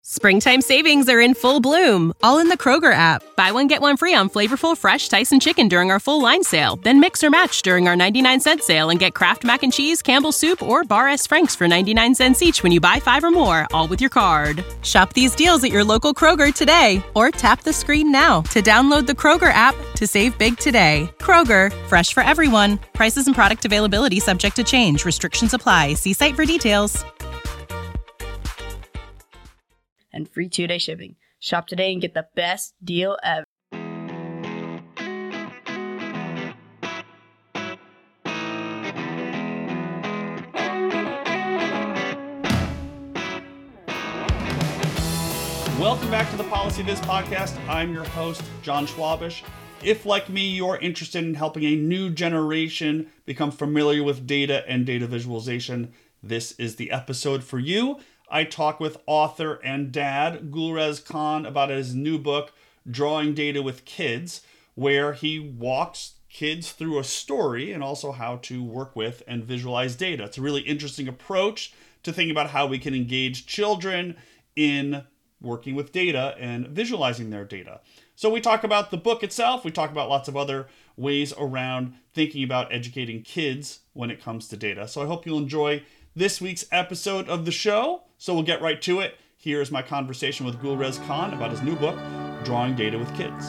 Springtime savings are in full bloom, all in the Kroger app. Buy one, get one free on flavorful, fresh Tyson chicken during our full line sale. Then mix or match during our 99-cent sale and get Kraft Mac and Cheese, Campbell's Soup, or Bar S. Frank's for 99 cents each when you buy 5 or more, all with your card. Shop these deals at your local Kroger today, or tap the screen now to download the Kroger app to save big today. Kroger, fresh for everyone. Prices and product availability subject to change. Restrictions apply. See site for details. And free 2-day shipping. Shop today and get the best deal ever. Welcome back to the Policy Viz podcast. I'm your host, John Schwabish. If, like me, you're interested in helping a new generation become familiar with data and data visualization, this is the episode for you. I talk with author and dad Gulrez Khan about his new book, Drawing Data with Kids, where he walks kids through a story and also how to work with and visualize data. It's a really interesting approach to thinking about how we can engage children in working with data and visualizing their data. So we talk about the book itself. We talk about lots of other ways around thinking about educating kids when it comes to data. So I hope you'll enjoy this week's episode of the show. So we'll get right to it. Here's my conversation with Gulrez Khan about his new book, Drawing Data with Kids.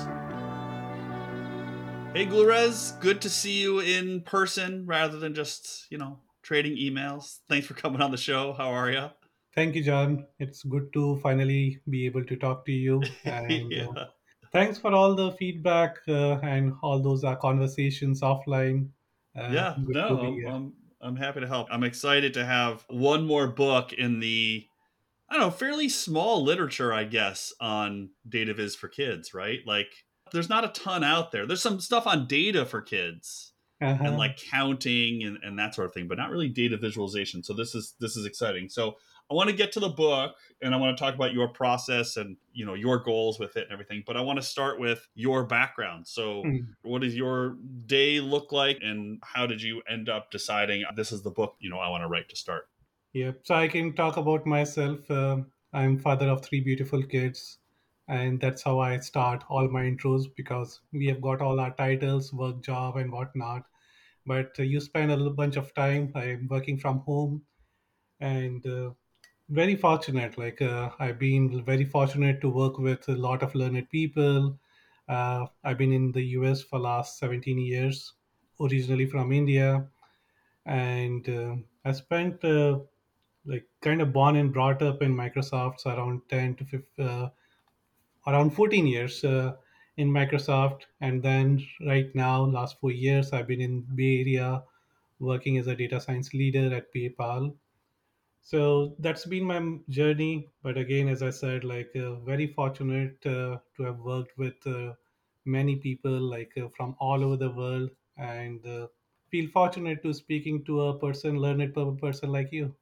Hey Gulrez, good to see you in person rather than just, trading emails. Thanks for coming on the show. How are you? Thank you, John. It's good to finally be able to talk to you. And Yeah. thanks for all the feedback and all those conversations offline. Yeah, Good to be no, here. I'm happy to help. I'm excited to have one more book in the, fairly small literature, I guess, on data viz for kids, right? Like, there's not a ton out there. There's some stuff on data for kids and Uh-huh. like counting and that sort of thing, but not really data visualization. So this is exciting. So I want to get to the book and I want to talk about your process and your goals with it and everything. But I want to start with your background. So Mm. what does your day look like and how did you end up deciding this is the book I want to write to start? Yep. So I can talk about myself. I'm father of 3 beautiful kids, and that's how I start all my intros because we have got all our titles, work, job, and whatnot. But you spend a little bunch of time. I'm working from home, and very fortunate. I've been very fortunate to work with a lot of learned people. I've been in the US for last 17 years, originally from India, and I spent like kind of born and brought up in Microsoft, so around 10 to 15, around 14 years in Microsoft, and then right now, last 4 years, I've been in Bay Area working as a data science leader at PayPal. So that's been my journey. But again, as I said, very fortunate to have worked with many people from all over the world, and feel fortunate to speaking to a person, learned person like you.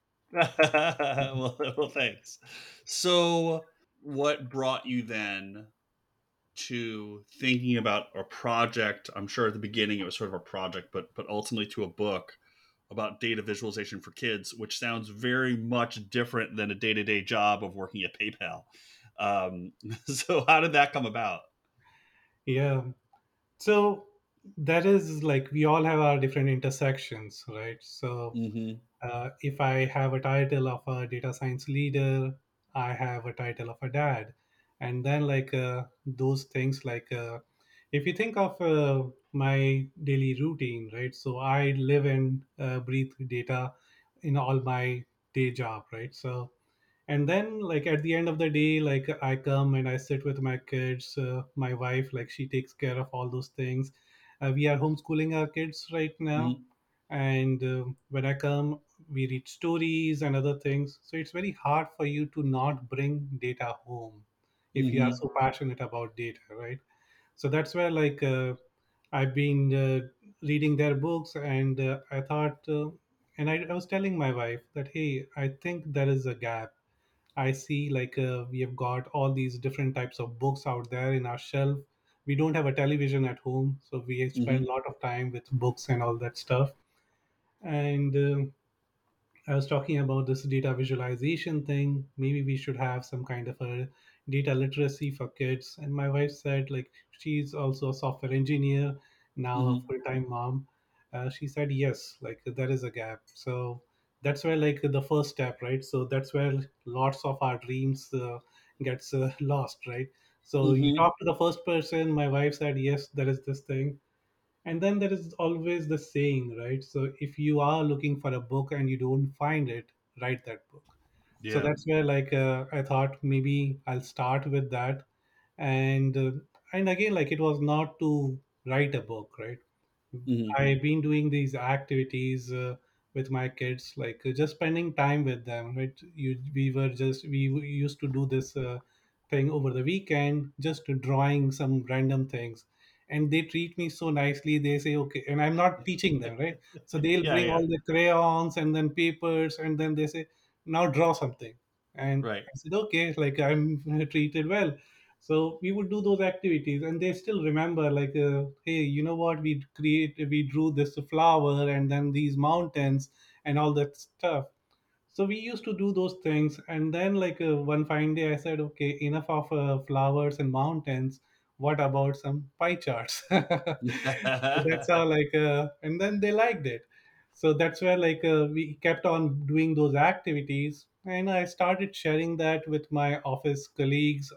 Well, thanks. So, what brought you then to thinking about a project? I'm sure at the beginning it was sort of a project, but ultimately to a book about data visualization for kids, which sounds very much different than a day-to-day job of working at PayPal. Um, so, how did that come about? Yeah. So that is like we all have our different intersections, right? So Mm-hmm. if I have a title of a data science leader, I have a title of a dad. And then, those things, if you think of my daily routine, right? So I live and breathe data in all my day job, right? So and then at the end of the day, I come and I sit with my kids, my wife, she takes care of all those things. We are homeschooling our kids right now, Mm-hmm. and when I come, we read stories and other things, so it's very hard for you to not bring data home if you are Mm-hmm. so passionate about data, right? So that's where I've been reading their books, and I thought and I was telling my wife that, hey, I think there is a gap. I see we have got all these different types of books out there in our shelf. We don't have a television at home, so we spend Mm-hmm. a lot of time with books and all that stuff. And I was talking about this data visualization thing. Maybe we should have some kind of a data literacy for kids. And my wife said, like, she's also a software engineer, now a Hmm. full time mom. She said, yes, like, there is a gap. So that's where, like, the first step, right? So that's where lots of our dreams gets lost, right? So you Hmm. talk to the first person, my wife said, yes, there is this thing. And then there is always the saying, right? So if you are looking for a book and you don't find it, write that book. So Yeah. that's where, like, I thought maybe I'll start with that. And uh, and again, like, it was not to write a book, right? Hmm. I've been doing these activities with my kids, like, just spending time with them. Right? We used to do this thing over the weekend, just drawing some random things, and they treat me so nicely. They say, "Okay," and I'm not teaching them, right? So they'll Yeah, bring yeah. all the crayons and then papers, and then they say, "Now draw something." And Right. I said, "Okay," like, I'm treated well. So we would do those activities, and they still remember, like, hey, you know what, we drew this flower and then these mountains and all that stuff. So we used to do those things, and then, like, one fine day I said, okay, enough of flowers and mountains. What about some pie charts? So that's how, like, and then they liked it. So that's where, like, we kept on doing those activities, and I started sharing that with my office colleagues,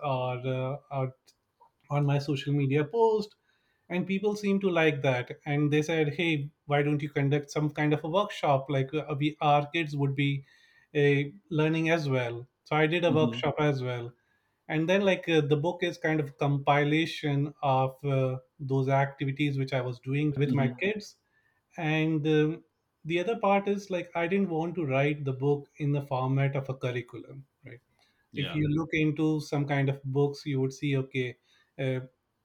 or on my social media post, and people seem to like that, and they said, hey, why don't you conduct some kind of a workshop, like, our kids would be learning as well. So I did a Hmm. workshop as well. And then, like, the book is kind of compilation of those activities which I was doing with my Hmm. kids. And the other part is, like, I didn't want to write the book in the format of a curriculum, right? If Yeah. you look into some kind of books, you would see, okay, uh,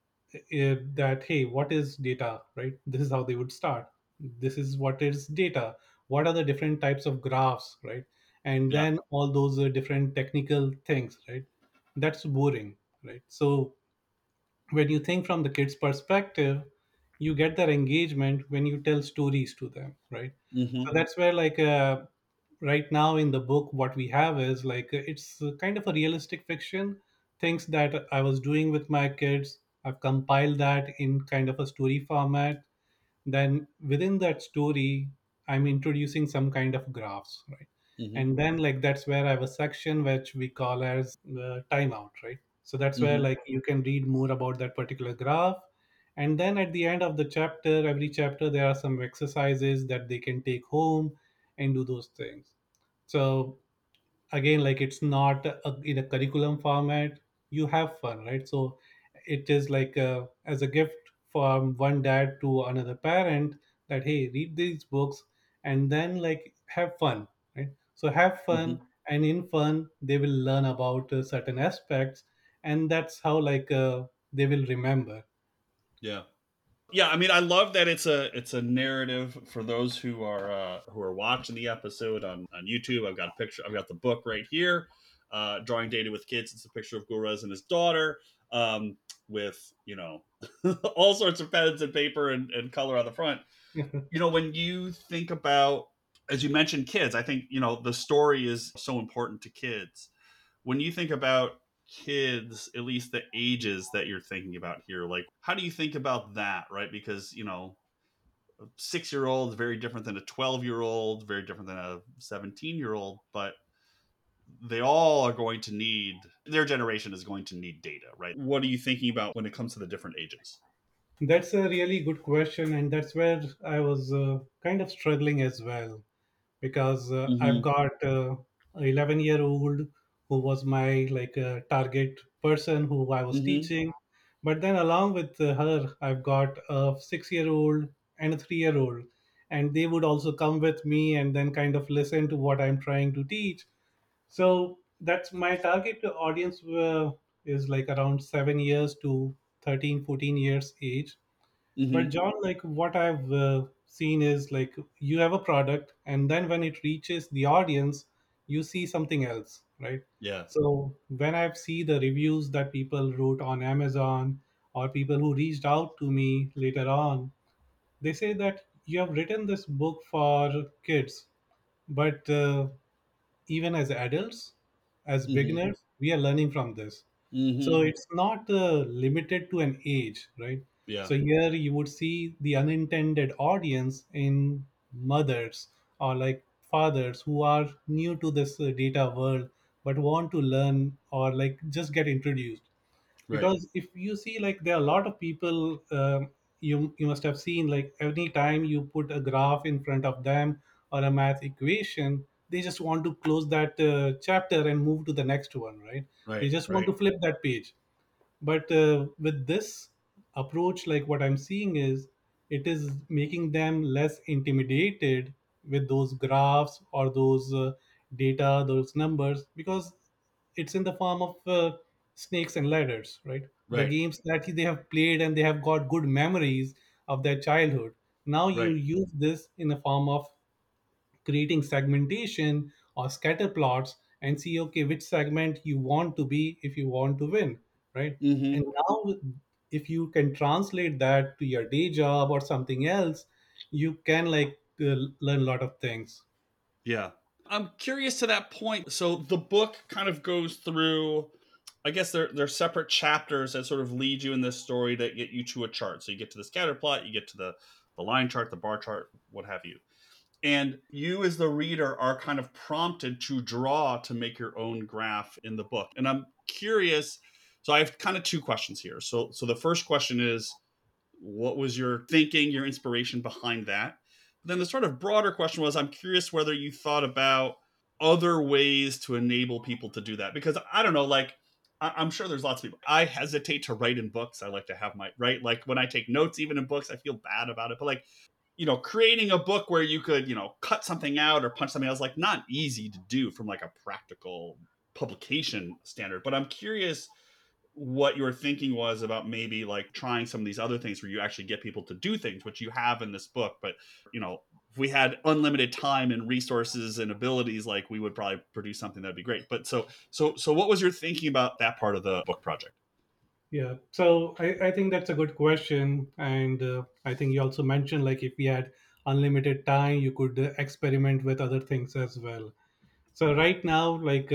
that, hey, what is data, right? This is how they would start. This is what is data. What are the different types of graphs, right? And Yeah. then all those different technical things, right? That's boring, right? So when you think from the kids perspective, you get their engagement when you tell stories to them, right? So Hmm. that's where, like, right now in the book, what we have is, like, it's kind of a realistic fiction, things that I was doing with my kids. I've compiled that in kind of a story format. Then within that story, I'm introducing some kind of graphs, right? Hmm. And then, like, that's where I have a section which we call as timeout, right? So that's where, Hmm. like, you can read more about that particular graph. And then at the end of the chapter, every chapter, there are some exercises that they can take home and do those things. So again, like, it's not in a curriculum format. You have fun, right? So it is like, as a gift from one dad to another parent, that, hey, read these books and then, like, have fun, right? So have fun, Hmm. and in fun they will learn about certain aspects, and that's how, like, they will remember. Yeah. Yeah, I mean, I love that it's a narrative for those who are watching the episode on YouTube. I've got a picture. I've got the book right here, drawing data with kids. It's a picture of Gurez and his daughter, with all sorts of pens and paper and color on the front. When you think about, as you mentioned, kids, I think the story is so important to kids. When you think about kids, at least the ages that you're thinking about here, like, how do you think about that, right? Because a 6-year old is very different than a 12-year old, very different than a 17-year old, but they all are going to need, their generation is going to need data, right? What are you thinking about when it comes to the different ages? That's a really good question, and that's where I was kind of struggling as well, because I've Mm-hmm. got a 11-year-old who was my, like, target person who I was Mm-hmm. teaching. But then along with her, I've got a 6-year-old and a 3-year-old, and they would also come with me and then kind of listen to what I'm trying to teach. So that's my target audience, is like around 7 years to 13, 14 years age. But Mm-hmm. John, like, what I've seen is, like, you have a product, and then when it reaches the audience, you see something else, right? Yeah. So when I've see the reviews that people wrote on Amazon, or people who reached out to me later on, they say that you have written this book for kids, But even as adults, as Mm-hmm. beginners, we are learning from this. So Mm-hmm. it's not limited to an age, right? Yeah. So here you would see the unintended audience in mothers or like fathers who are new to this data world but want to learn or like just get introduced. Right. Because if you see, like, there are a lot of people, you must have seen, like, any time you put a graph in front of them or a math equation, they just want to close that chapter and move to the next one, right? They Right. just want Right. to flip that page. But with this approach, like, what I'm seeing is it is making them less intimidated with those graphs or those data, those numbers, because it's in the form of snakes and ladders, right? The Right. games that they have played and they have got good memories of their childhood. Now you Right. use this in a form of creating segmentation or scatter plots and see, okay, which segment you want to be if you want to win, right? Mm-hmm. And now if you can translate that to your day job or something else, you can like learn a lot of things. Yeah. I'm curious to that point. So the book kind of goes through, I guess they're separate chapters that sort of lead you in this story that get you to a chart. So you get to the scatter plot, you get to the line chart, the bar chart, what have you. And you as the reader are kind of prompted to draw to make your own graph in the book. And I'm curious, so I have kind of two questions here. So the first question is, what was your thinking, your inspiration behind that? But then the sort of broader question was, I'm curious whether you thought about other ways to enable people to do that. Because I don't know, like, I'm sure there's lots of people. I hesitate to write in books. I like to have my, right? Like when I take notes, even in books, I feel bad about it. But like, creating a book where you could, cut something out or punch something out is like not easy to do from like a practical publication standard. But I'm curious what your thinking was about maybe like trying some of these other things where you actually get people to do things, which you have in this book. But, if we had unlimited time and resources and abilities, like we would probably produce something that'd be great. But so what was your thinking about that part of the book project? Yeah, so I think that's a good question. And I think you also mentioned, like, if we had unlimited time, you could experiment with other things as well. So right now, like,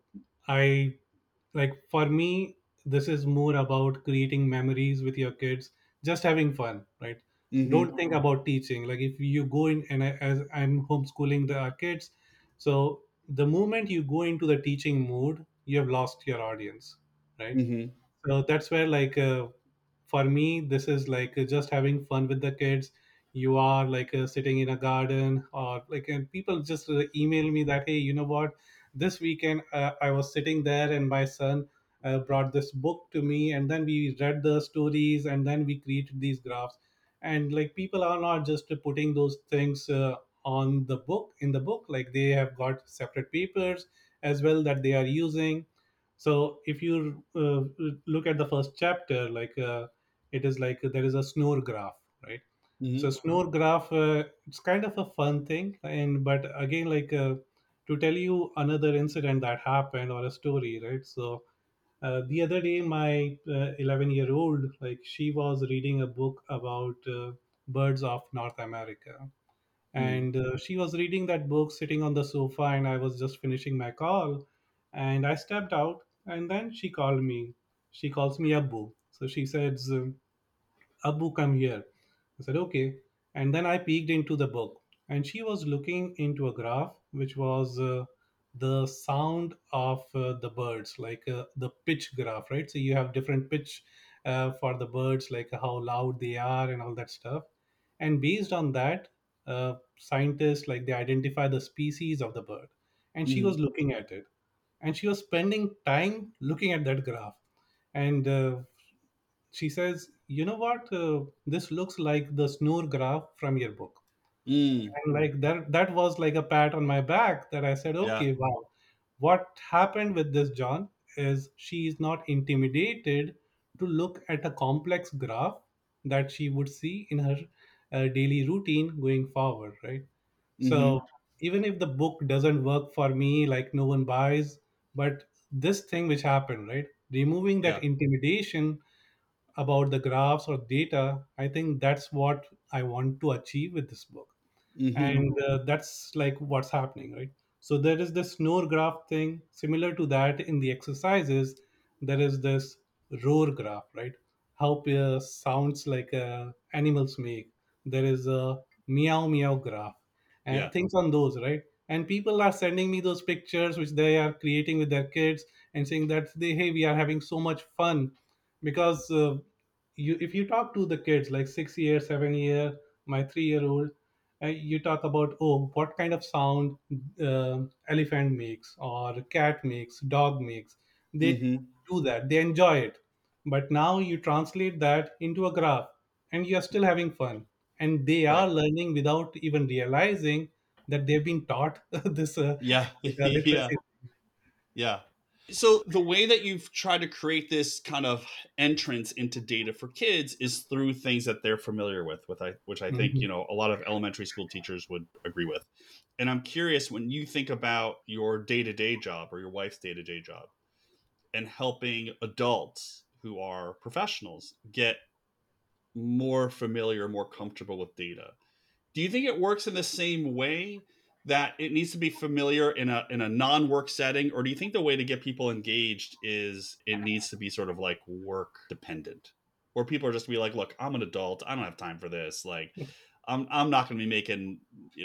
I like, for me, this is more about creating memories with your kids, just having fun, right? Don't Mm-hmm. think about teaching. Like, if you go in, and as I'm homeschooling the kids, so the moment you go into the teaching mode, you have lost your audience, right? Mm-hmm. So that's where, like, for me, this is like just having fun with the kids. You are like sitting in a garden, or like, and people just email me that, hey, you know what, this weekend I was sitting there and my son brought this book to me, and then we read the stories and then we created these graphs. And like, people are not just putting those things on the book, in the book, like they have got separate papers as well that they are using. So if you look at the first chapter, like, it is like there is a snore graph, right? So Mm-hmm. snore graph, it's kind of a fun thing. And but again, like, to tell you another incident that happened or a story, right? So the other day, my 11-year-old, like, she was reading a book about birds of North America, and she was reading that book sitting on the sofa, and I was just finishing my call, and I stepped out, and then she called me. She calls me Abu. So she says, Abu, come here. I said, okay. And then I peeked into the book, and she was looking into a graph which was the sound of the birds, like the pitch graph, right? So you have different pitch for the birds, like how loud they are and all that stuff. And based on that, scientists, like, they identify the species of the bird. And she was Mm-hmm. looking at it, and she was spending time looking at that graph. And she says, you know what, this looks like the snore graph from your book. Mm. And like, that was like a pat on my back, that I said, Yeah. okay, wow. What happened with this, John, is she is not intimidated to look at a complex graph that she would see in her daily routine going forward, right? Mm-hmm. So even if the book doesn't work for me, like, no one buys, but this thing which happened, right, removing that Yeah. intimidation about the graphs or data, I think that's what I want to achieve with this book. Mm-hmm. and that's like what's happening, right? So there is this snore graph thing similar to that. In the exercises there is this roar graph, right? How sounds like animals make. There is a meow meow graph and Yeah. things on those, right? And people are sending me those pictures which they are creating with their kids and saying that they, hey, we are having so much fun because you if you talk to the kids like 6 year 7 year, my 3 year old, you talk about, oh, what kind of sound elephant makes or cat makes, dog makes. They Mm-hmm. do that, they enjoy it. But now you translate that into a graph and you are still having fun, and they are Right. learning without even realizing that they've been taught this Yeah. data Yeah. literacy. Yeah. So the way that you've tried to create this kind of entrance into data for kids is through things that they're familiar with which I think Mhm. a lot of elementary school teachers would agree with. And I'm curious, when you think about your day to day job or your wife's day to day job and helping adults who are professionals get more familiar, more comfortable with data, do you think it works in the same way, that it needs to be familiar in a non-work setting, or do you think the way to get people engaged is it needs to be sort of like work dependent, where people are just be like, look, I'm an adult, I don't have time for this, like I'm not going to be making,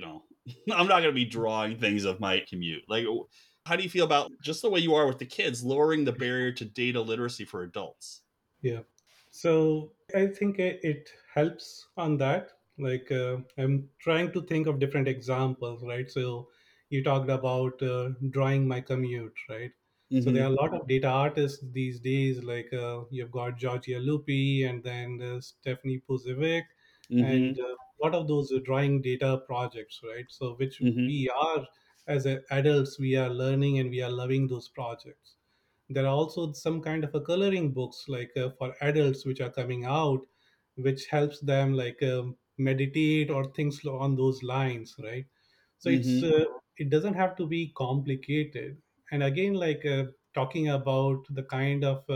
I'm not going to be drawing things of my commute, like how do you feel about just the way you are with the kids, lowering the barrier to data literacy for adults? Yeah. So I think it helps on that. Like I'm trying to think of different examples, right? So you talked about drawing my commute, right? So there are Mm-hmm. a lot of data artists these days. Like you've got Georgia Lupi and then Stephanie Puzovic, and Mm-hmm. a lot of those drawing data projects, right? So which Mm-hmm. we are as adults, we are learning and we are loving those projects. There are also some kind of a coloring books like for adults which are coming out, which helps them like meditate or things on those lines, right? So Mm-hmm. it doesn't have to be complicated. And again, like talking about the kind of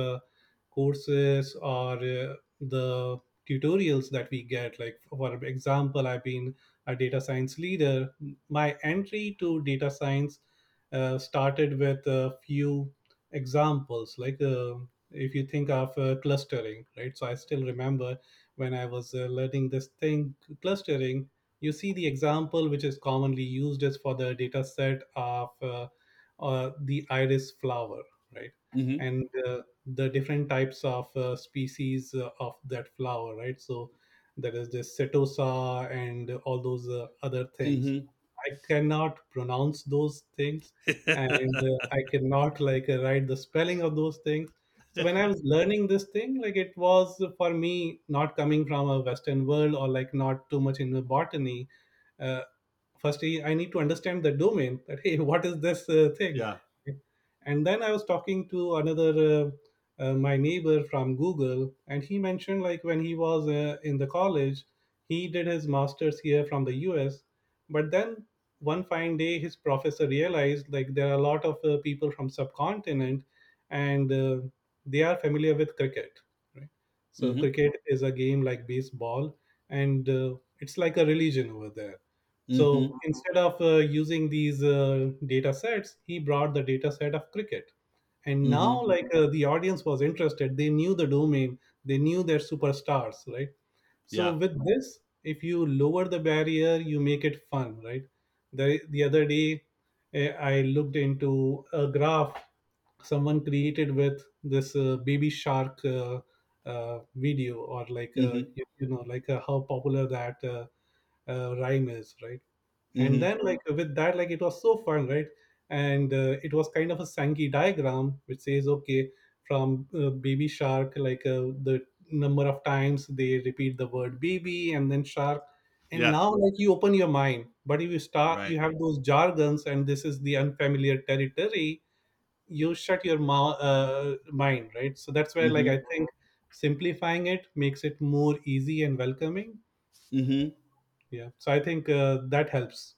courses or the tutorials that we get, like for example, I've been a data science leader. My entry to data science started with a few examples, like if you think of clustering, right? So I still remember when I was learning this thing, clustering, you see the example which is commonly used is for the data set of the iris flower, right? Mm-hmm. And the different types of species of that flower, right? So there is this setosa and all those other things. Mm-hmm. I cannot pronounce those things, and I cannot like write the spelling of those things. So when I was learning this thing, like it was for me not coming from a Western world or like not too much in the botany. Uh, Firstly, I need to understand the domain. That hey, what is this thing? Yeah. And then I was talking to another my neighbor from Google, and he mentioned like when he was in the college, he did his masters here from the US. But then one fine day, his professor realized like there are a lot of people from subcontinent, and they are familiar with cricket, right? So Mm-hmm. cricket is a game like baseball, and it's like a religion over there. So Mm-hmm. instead of using these data sets, he brought the data set of cricket. And now, Mm-hmm. like the audience was interested, they knew the domain, they knew their superstars, right? So Yeah. with this, if you lower the barrier, you make it fun, right? The other day, I looked into a graph someone created with this baby shark video, or like Mm-hmm. like how popular that rhyme is, right? And Mm-hmm. then like with that, like it was so fun, right? And it was kind of a Sankey diagram which says, okay, from baby shark, like the number of times they repeat the word baby and then shark. And Yeah. now like you open your mind, but if you start, Right. you have those jargons and this is the unfamiliar territory, you shut your mind, right? So that's where like I Mm-hmm. think simplifying it makes it more easy and welcoming. Mm-hmm. Yeah, so I think that helps.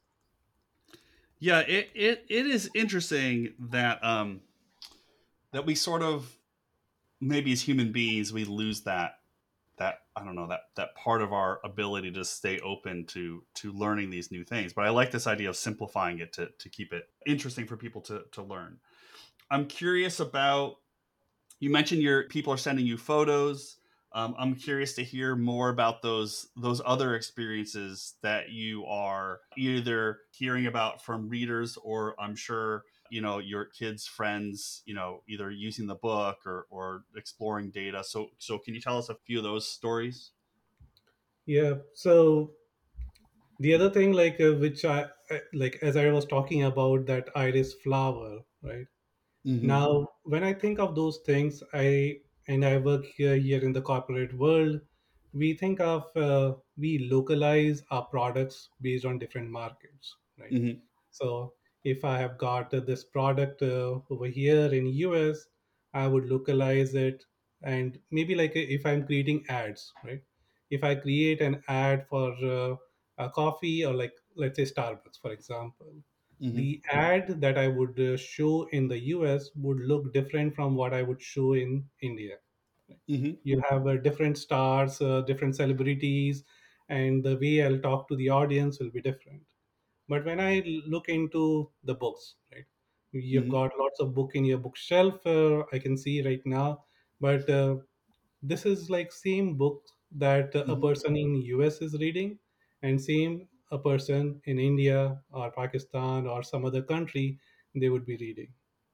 Yeah. It is interesting that we sort of, maybe as human beings, we lose that that I don't know, that part of our ability to stay open to learning these new things. But I like this idea of simplifying it to keep it interesting for people to learn. I'm curious about, you mentioned your people are sending you photos. I'm curious to hear more about those other experiences that you are either hearing about from readers, or I'm sure your kids' friends, either using the book or exploring data. So can you tell us a few of those stories? Yeah. So the other thing, like which like as I was talking about that iris flower, right? Mm-hmm. Now, when I think of those things, I work here in the corporate world. We think of we localize our products based on different markets, right? Mm-hmm. So if I have got this product over here in US, I would localize it, and maybe like if I'm creating ads, right? If I create an ad for a coffee, or like let's say Starbucks, for example, Mm-hmm. the ad that I would show in the US would look different from what I would show in India. Mm-hmm. You have different stars, different celebrities, and the way I'll talk to the audience will be different. But when I look into the books, right, you've Mm-hmm. got lots of book in your bookshelf. I can see right now, but this is like same book that a Mm-hmm. person in US is reading, and same a person in India or Pakistan or some other country they would be reading.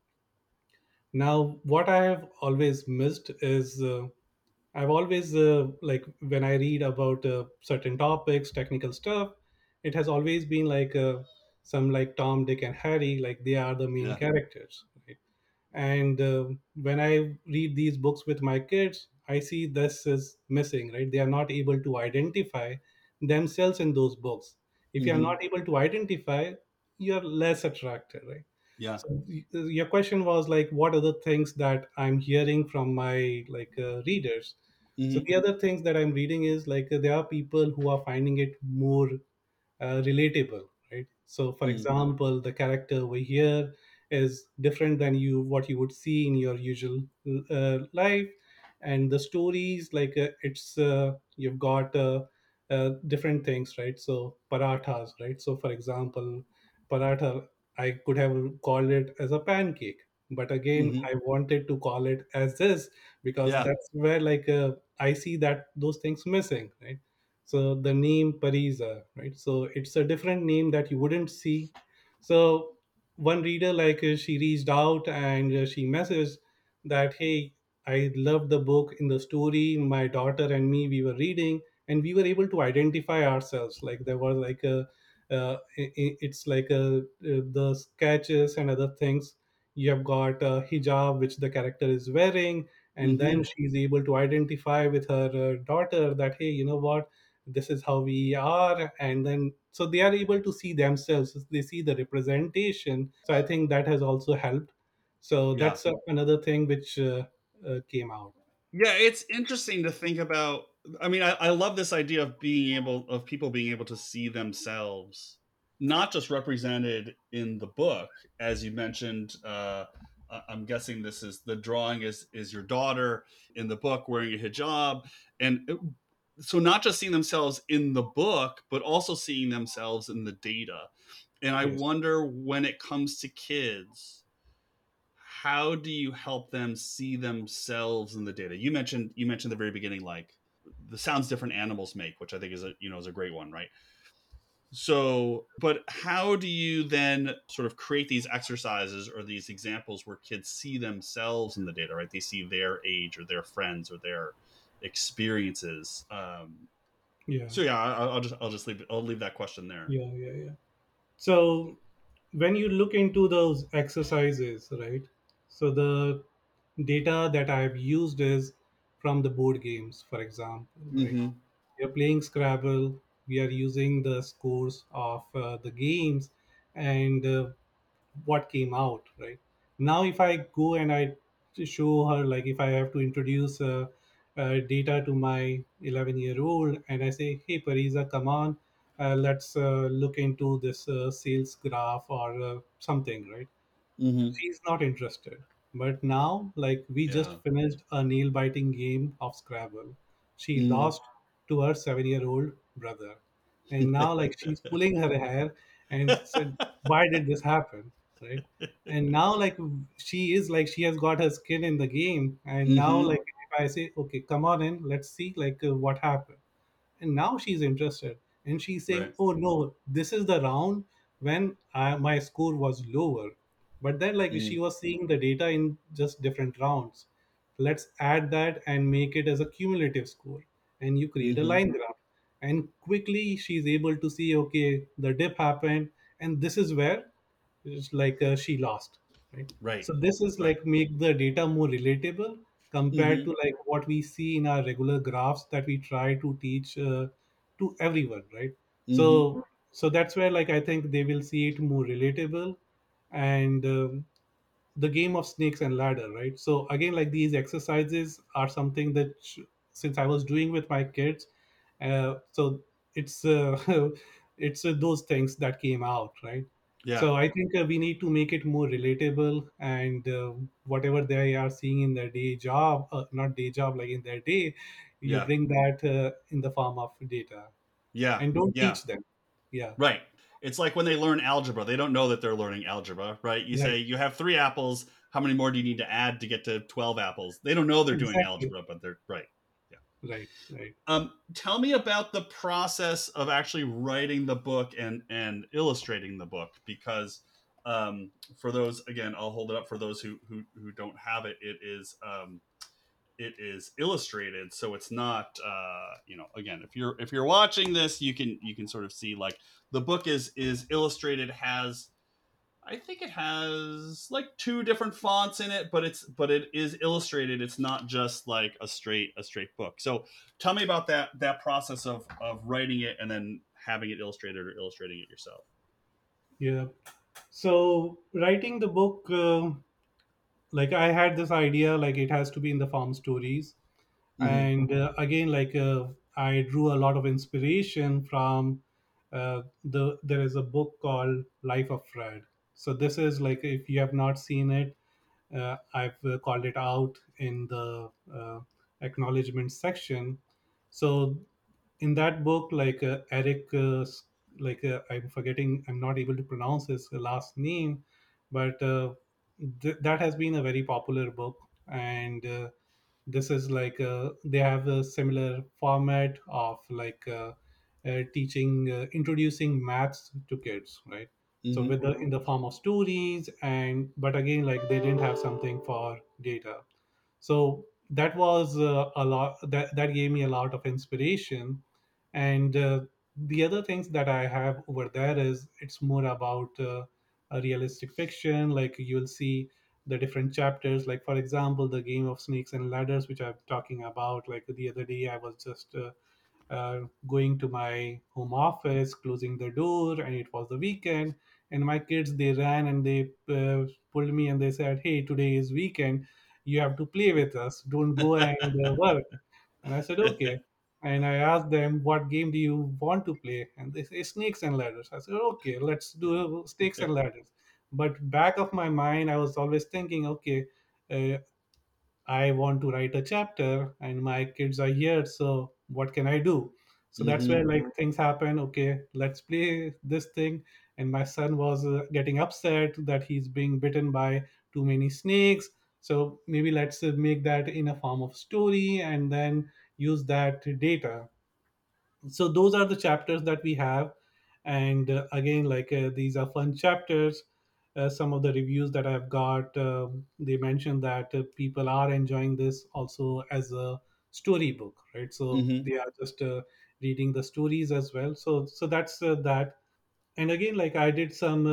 Now, what I have always missed is I've always like when I read about certain topics, technical stuff, it has always been like some like Tom, Dick, and Harry, like they are the main Yeah. characters, right? And when I read these books with my kids, I see this is missing, right? They are not able to identify themselves in those books. If you are Mm-hmm. not able to identify, you're less attracted, right? Yeah. So your question was like, what are the things that I'm hearing from my like readers? So Mm-hmm. the other things that I'm reading is like there are people who are finding it more relatable, right? So for Mm-hmm. example, the character over here is different than what you would see in your usual life, and the stories like it's you've got different things, right? So parathas, right? So for example, paratha, I could have called it as a pancake, but again Mm-hmm. I wanted to call it as this because Yeah. that's where like I see that those things missing, right? So the name Pariza, right? So it's a different name that you wouldn't see. So one reader like she reached out and she messaged that, hey, I loved the book. In the story my daughter and me, we were reading and we were able to identify ourselves. Like there was like a it's like the sketches and other things. You have got a hijab which the character is wearing, and Mm-hmm. then she's able to identify with her daughter that, hey, you know what, this is how we are. And then so they are able to see themselves, they see the representation. So I think that has also helped. So Yeah. that's another thing which came out. Yeah, it's interesting to think about. I mean, I love this idea of people being able to see themselves, not just represented in the book, as you mentioned. I'm guessing this is the drawing is your daughter in the book wearing a hijab, and so not just seeing themselves in the book, but also seeing themselves in the data. And I Yes. wonder, when it comes to kids, how do you help them see themselves in the data? You mentioned the very beginning, like the sounds different animals make, which I think is a great one, right? So, but how do you then sort of create these exercises or these examples where kids see themselves in the data, right? They see their age or their friends or their experiences. Yeah. So yeah, I'll just leave that question there. Yeah. Yeah. Yeah. So when you look into those exercises, right? So the data that I've used is from the board games, for example, right? Mm-hmm. We are playing Scrabble. We are using the scores of the games and what came out, right? Now, if I go and I show her, like if I have to introduce data to my 11-year-old and I say, hey, Pariza, come on, let's look into this sales graph or something, right? Mm-hmm. She's not interested. But now, like we just Yeah. finished a nail biting game of Scrabble. she Mm. lost to her 7-year-old brother. And now, like, she's pulling her hair and said, "Why did this happen?" Right? And now, like, she is like, she has got her skin in the game. And now, Mm-hmm. like, if I say, "Okay, come on in, let's see, like, what happened," and now she's interested, and she's saying, Right. "Oh no, this is the round when my score was lower." But then, like, she Mm. was seeing the data in just different rounds. Let's add that and make it as a cumulative score, and you create a Mm-hmm. line graph. And quickly she's able to see, okay, the dip happened, and this is where it's like she lost, right? Right. So this is Right. like make the data more relatable compared Mm-hmm. to like what we see in our regular graphs that we try to teach to everyone, right? Mm-hmm. So that's where, like, I think they will see it more relatable. And the game of snakes and ladder, right? So again, like, these exercises are something that since I was doing with my kids, so it's it's those things that came out, right? Yeah. So I think we need to make it more relatable, and whatever they are seeing in their day job, not day job, like in their day, you Yeah. bring that in the form of data, Yeah. and don't Yeah. teach them. Yeah, Right. It's like when they learn algebra, they don't know that they're learning algebra, right? You right, say you have 3 apples. How many more do you need to add to get to 12 apples? They don't know they're doing exactly, algebra, but they're right. Yeah. right, right. Tell me about the process of actually writing the book and illustrating the book, because for those, again, I'll hold it up for those who don't have it. It is illustrated, so it's not again, if you're watching this, you can sort of see, like, the book is illustrated, has, I think it has like two different fonts in it, but it is illustrated. It's not just like a straight book. So tell me about that process of writing it and then having it illustrated or illustrating it yourself. Yeah. So writing the book, like, I had this idea, like, it has to be in the form stories. Mm-hmm. And again, like, I drew a lot of inspiration from there is a book called Life of Fred. So this is like, if you have not seen it, I've called it out in the acknowledgement section. So in that book, like, Eric, like, I'm forgetting, I'm not able to pronounce his last name, but that has been a very popular book. And this is like, they have a similar format of like teaching, introducing maths to kids, right? So Mm-hmm. with the in the form of stories, and but again, like, they didn't have something for data. So that was a lot, that gave me a lot of inspiration. And the other things that I have over there is, it's more about a realistic fiction. Like, you'll see the different chapters, like, for example, the game of snakes and ladders, which I'm talking about. Like, the other day I was just going to my home office, closing the door, and it was the weekend. And my kids, they ran and they pulled me and they said, "Hey, today is weekend. You have to play with us. Don't go and work." And I said, "Okay." And I asked them, "What game do you want to play?" And they say, "Snakes and ladders." I said, "Okay, let's do snakes and ladders." But back of my mind, I was always thinking, okay, uh, I want to write a chapter and my kids are here, so what can I do? So that's Mm-hmm. where, like, things happen. Okay, let's play this thing. And my son was getting upset that he's being bitten by too many snakes. So maybe let's make that in a form of story and then use that data. So those are the chapters that we have. And again, like, these are fun chapters. Some of the reviews that I've got, they mentioned that people are enjoying this also as a storybook, right? So Mm-hmm. they are just reading the stories as well. So that's that. And again, like, I did some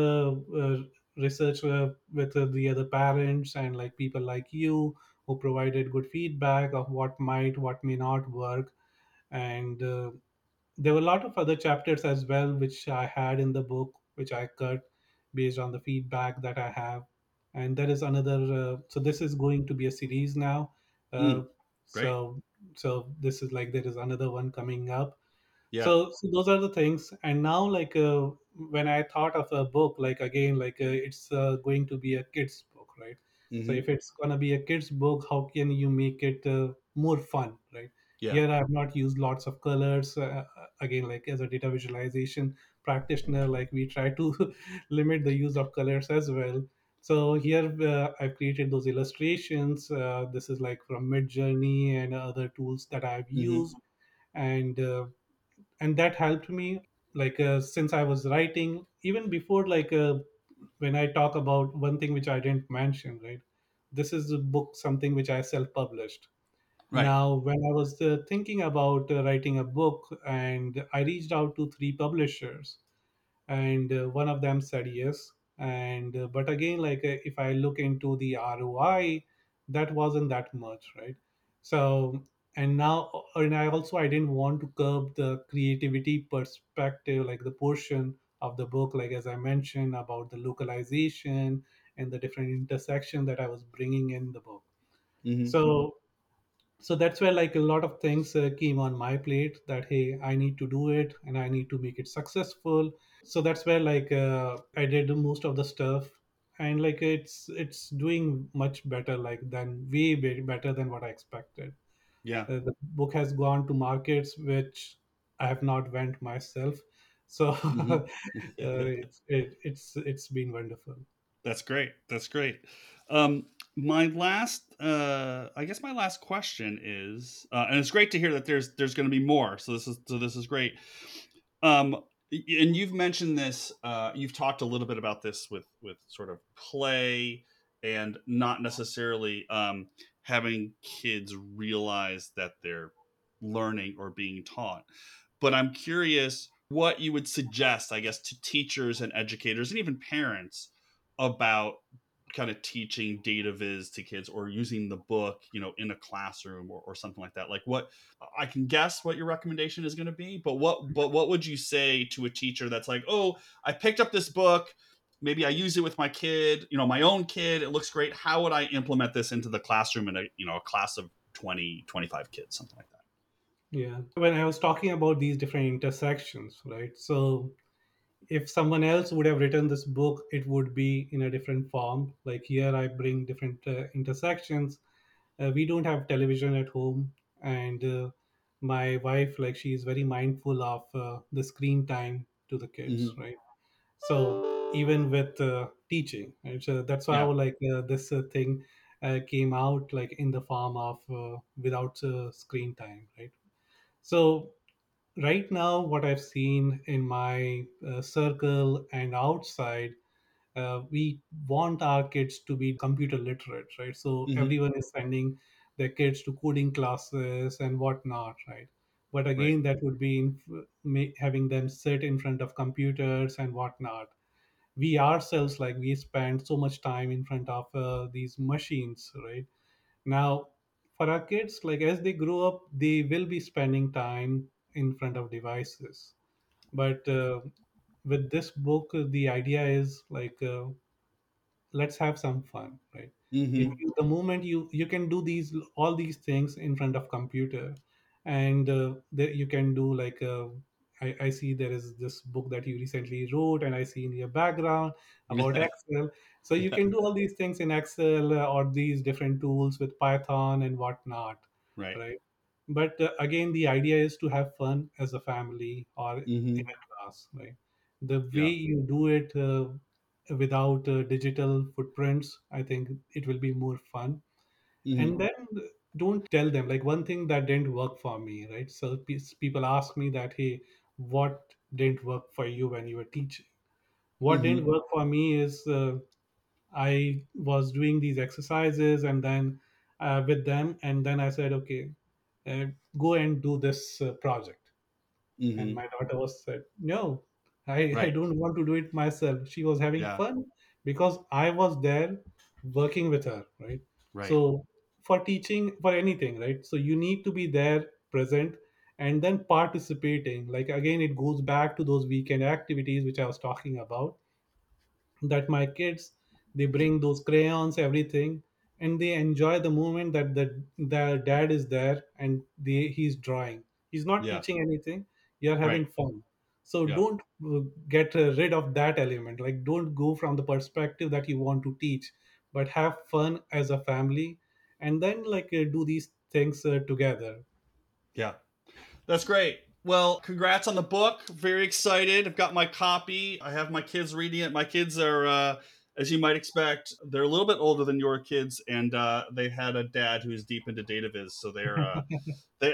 research with the other parents and like people like you, who provided good feedback of what may not work. And there were a lot of other chapters as well, which I had in the book, which I cut based on the feedback that I have. And there is another, so this is going to be a series now. Uh, Mm. Great. so, so this is like, there is another one coming up. Yeah. So those are the things. And now, like, when I thought of a book, like, again, like, it's going to be a kids book, right? So Mm-hmm. if it's going to be a kids book, how can you make it more fun, right? Yeah. Here I have not used lots of colors. Again, like as a data visualization practitioner, like we try to limit the use of colors as well. So here I've created those illustrations. This is like from Midjourney and other tools that I've Mm-hmm. used, and that helped me. Like since I was writing, even before, like when I talk about one thing which I didn't mention, right? This is a book, something which I self-published. Right. Now, when I was thinking about writing a book, and I reached out to three publishers, and one of them said yes. And but again, like if I look into the ROI, that wasn't that much, right? So, and now, and I didn't want to curb the creativity perspective, like the portion of the book, like as I mentioned about the localization and the different intersection that I was bringing in the book. Mm-hmm. So that's where like a lot of things came on my plate, that hey, I need to do it and I need to make it successful. So that's where like I did most of the stuff, and like it's doing much better, like than way better than what I expected. Yeah. The book has gone to markets which I have not went myself. So Mm-hmm. it's been wonderful. That's great. That's great. My last, I guess, my last question is, and it's great to hear that there's going to be more. So this is great. Um, and you've mentioned this. You've talked a little bit about this with sort of play and not necessarily having kids realize that they're learning or being taught. But I'm curious what you would suggest, I guess, to teachers and educators and even parents about kind of teaching data viz to kids or using the book, in a classroom or something like that. Like, what I can guess what your recommendation is going to be, but what would you say to a teacher that's like, oh, I picked up this book, maybe I use it with my kid, my own kid, it looks great. How would I implement this into the classroom in a class of 20, 25 kids, something like that? Yeah, when I was talking about these different intersections, right? So if someone else would have written this book, it would be in a different form. Like here I bring different intersections. We don't have television at home, and my wife, like, she is very mindful of the screen time to the kids, Mm-hmm. right? So even with teaching, right? So that's Yeah. how like this thing came out, like in the form of without screen time, right? So right now, what I've seen in my circle and outside, we want our kids to be computer literate, right? So Mm-hmm. everyone is sending their kids to coding classes and whatnot, right? But Right. again, that would be having them sit in front of computers and whatnot. We ourselves, like, we spend so much time in front of these machines, right? Now, for our kids, like as they grow up, they will be spending time in front of devices. But with this book, the idea is like let's have some fun, right? If Mm-hmm. you, the moment you can do these all these things in front of computer, and you can do like I see there is this book that you recently wrote, and I see in your background about Excel. So you Yeah. can do all these things in Excel or these different tools with Python and whatnot, Right. right? But again, the idea is to have fun as a family or in Mm-hmm. a class, right? The way Yeah. you do it without digital footprints, I think it will be more fun. Mm-hmm. And then don't tell them like one thing that didn't work for me, right? So people ask me that, hey, what didn't work for you when you were teaching? What didn't Mm-hmm. work for me is I was doing these exercises, and then with them, and then I said, okay, uh, go and do this project. And Mm-hmm. my daughter was said, no, I Right. don't want to do it myself. She was having Yeah. fun because I was there working with her, right? Right. So for teaching, for anything, right? So you need to be there, present, and then participating. Like again, it goes back to those weekend activities which I was talking about, that my kids, they bring those crayons, everything, and they enjoy the moment that the dad is there, and he's drawing. He's not Yeah. teaching anything. You're Right. having fun. So Yeah. don't get rid of that element. Like don't go from the perspective that you want to teach, but have fun as a family, and then like do these things together. Yeah, that's great. Well, congrats on the book. Very excited. I've got my copy. I have my kids reading it. My kids are, as you might expect, they're a little bit older than your kids, and they had a dad who's deep into data viz. So they're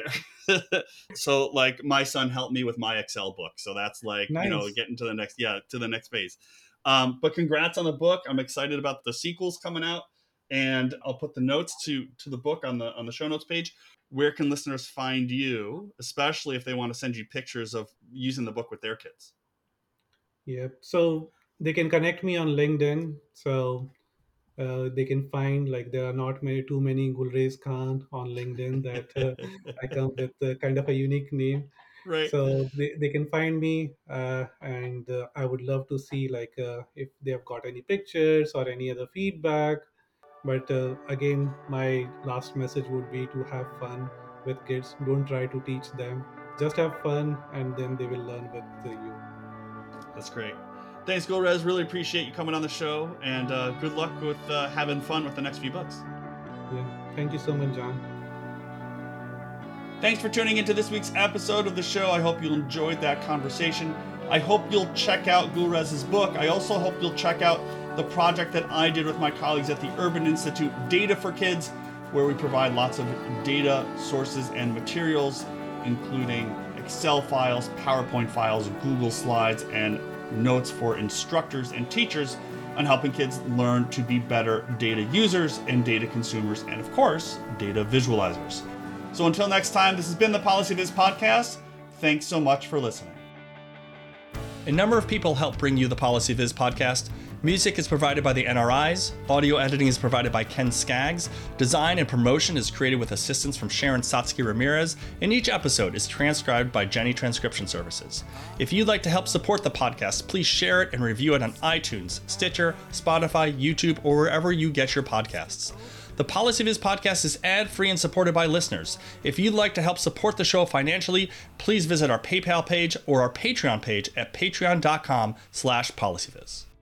so like my son helped me with my Excel book. So that's like, Nice. getting to the next phase. But congrats on the book. I'm excited about the sequels coming out, and I'll put the notes to the book on the show notes page. Where can listeners find you, especially if they want to send you pictures of using the book with their kids? Yep. So they can connect me on LinkedIn. So they can find, like, there are not too many Gulrez Khan on LinkedIn that I come with kind of a unique name. Right. So they can find me, and I would love to see, like, if they have got any pictures or any other feedback. But again, my last message would be to have fun with kids. Don't try to teach them. Just have fun, and then they will learn with you. That's great. Thanks, Gulrez. Really appreciate you coming on the show, and good luck with having fun with the next few books. Yeah. Thank you so much, John. Thanks for tuning into this week's episode of the show. I hope you enjoyed that conversation. I hope you'll check out Gulrez's book. I also hope you'll check out the project that I did with my colleagues at the Urban Institute, Data for Kids, where we provide lots of data sources and materials, including Excel files, PowerPoint files, Google Slides, and notes for instructors and teachers on helping kids learn to be better data users and data consumers, and of course, data visualizers. So until next time, this has been the PolicyViz podcast. Thanks so much for listening. A number of people help bring you the PolicyViz podcast. Music is provided by the NRIs. Audio editing is provided by Ken Skaggs. Design and promotion is created with assistance from Sharon Satsky Ramirez. And each episode is transcribed by Jenny Transcription Services. If you'd like to help support the podcast, please share it and review it on iTunes, Stitcher, Spotify, YouTube, or wherever you get your podcasts. The PolicyViz podcast is ad-free and supported by listeners. If you'd like to help support the show financially, please visit our PayPal page or our Patreon page at patreon.com/PolicyViz.